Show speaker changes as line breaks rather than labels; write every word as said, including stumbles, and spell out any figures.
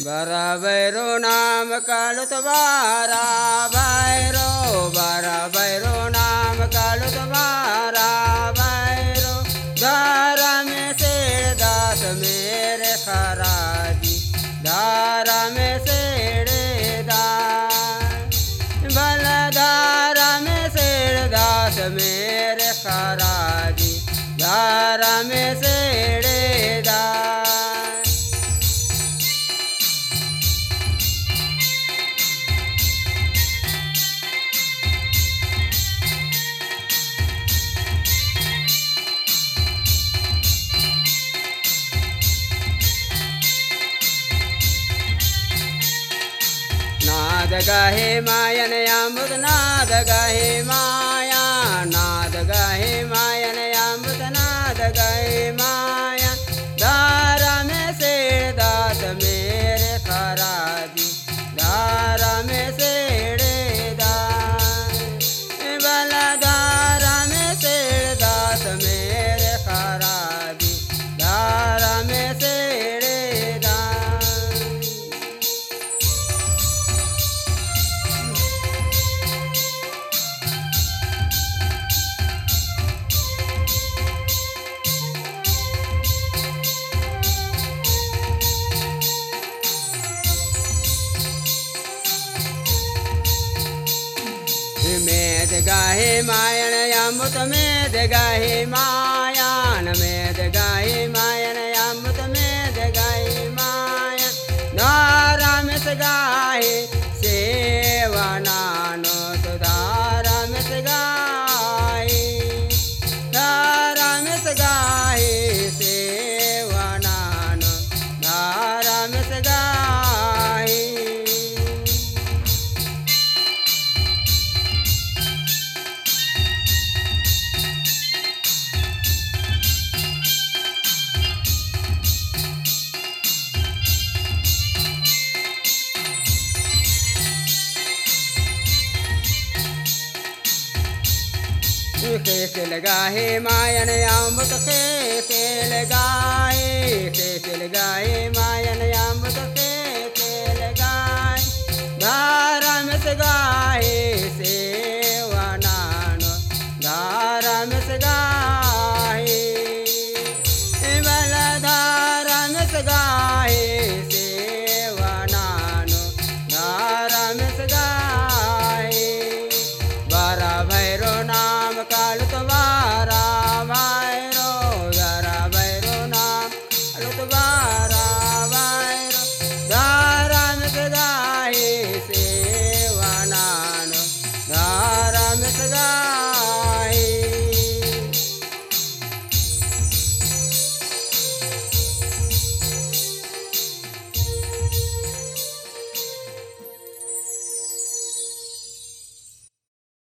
बारा भैरो नाम कालुत बारा भैरो बारा भैरो नाम कालुत बारा भैरो धारा में से दास मेरे खराजी धारा में सेड़े दास भला धारा में सेड़ दास मेरे खराजी धारा में सेड़े दास नाद गाहे मायन अमृत नाद गाहे माया नाद गाहे मायन अमृत नाद गाहे माया धारा में से दास मेरे खराजी धारा में सेड़े दास भला धारा में से दास मेरे खराजी धारा में सेड़े दास मेद गाहे मायन अमृत मेद गाहे मायान मेद गाहे मायन अमृत मेद गाहे मायन धारा में से गाहे सेवा नानो तो धारा में से गाहे धारा में से गाहे सेवा नानो धारा में से गाहे खेत लगाए मायन अमृत खेत लगाए खेत लगाए मायन अमृत खेत लगाए धारा में से गाए सेवा नानो धारा में से गाए भला धारा में से गाए सेवा नानो धारा में से गाए बारा भैरो नाम कालुत बारा भैरो बारा भैरो नाम कालुत बारा